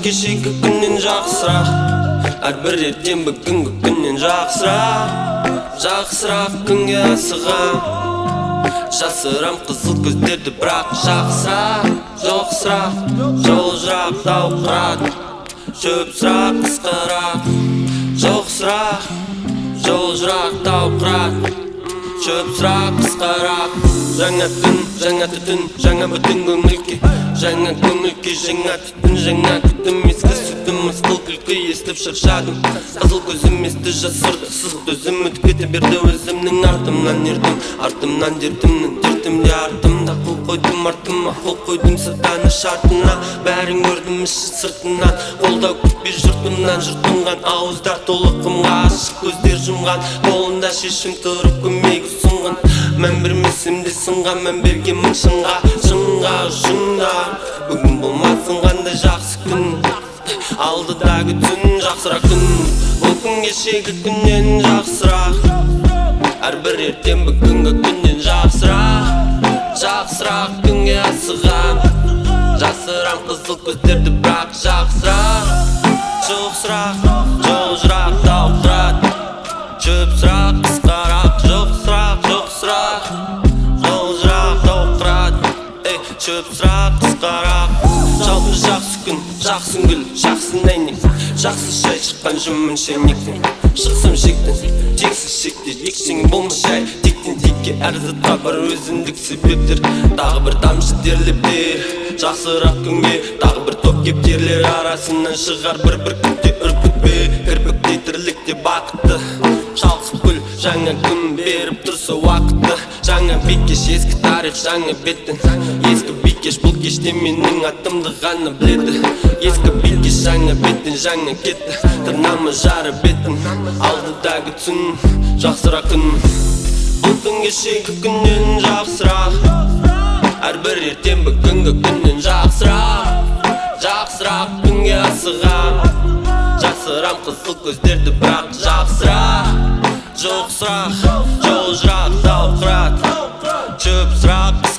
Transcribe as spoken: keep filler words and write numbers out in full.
кешегі күннен жақсырақ, әрбір ертең бүгінгі күннен жақсырақ. Жақсырақ күнге асығам, жасырам қызыл көздерді бірақ жақсырақ. Жоқсырақ, жол-жырақ тауқырат, шөп-сұрақ қысқарақ. Жоқсырақ, жол-жырақ тауқырат, шөп-сұрақ қысқарақ. Жаңа түн, жаңа түтін, жаңа бүтін көңілге, жаңа көңілге, жаңа түтін, жаңа күтім. Ескі сүтім, мысқыл күлкі естіп шаршадым. Қызыл көзім есті жасырды, сызық төзім өткете берді өзімнің. Артымнан ердім, артымнан дертімнің, дертімде артымда қол қойдым. Артыма қол қойдым сыртаны шартына, бәрін көрдім іші сыртынан. Қолдау күтпей жұртымнан жұртынған, ауыздар толы қымға, ашық көздер жұмған. Қолында шешім тұрып көмек ұсынған, мән бермесем де сынға, мән берген мың шыңға. Шыңға ұшыңдар, бүгін болмасын қандай жақсы күн, алдыдағы түн жақсырақ күн. Бұл күн кешегі күннен жақсырақ, әрбір ертең бүгінгі күннен жақсырақ. Жақсырақ күнге асығам, жасырам қызыл көздерді бірақ жақсырақ. Жоқсырақ, жол-жырақ тауқырат, шөп-сұрақ қысқарақ. Жоқсырақ, жоқсырақ, жол-жырақ тауқырат, шөп-сұрақ қысқарақ. Жалпы жақсы күн, жақсы гүл, жақсы әйнек, жақсы шай шыққан жүмін шәйнектен. Шықсам шектен, тексіз шекте ексеңі болмашай. Тектен текке әрзі табар өзіндік себептер, тағы бір тамшы терлептер. Жақсырақ күнге тағы бір топ кептерлер арасынан шығар бір-бір күнде үркітпе. Кірпікте тірлікте бақытты, шалқып гүл, жаңа күн беріп тұрса уақытты. Жаңа бикеш, ескі тарих, жаңа беттен. Ескі бикеш, бұл кеште менің атымды ғана біледі. Ескі бикеш, жаңа беттен, жаңа кетті. Тырнамы жары бетін, алдыдағы түн жақсырақ күн. Бұл күн кешегі күннен жақсырақ, әрбір ертең бүгінгі күннен жақсырақ. Жақсырақ күнге асығам, жасырам қызыл көздерді бірақ жақсырақ. Жоқсырақ, жол-жырақ тауқырат, шөп-сұрақ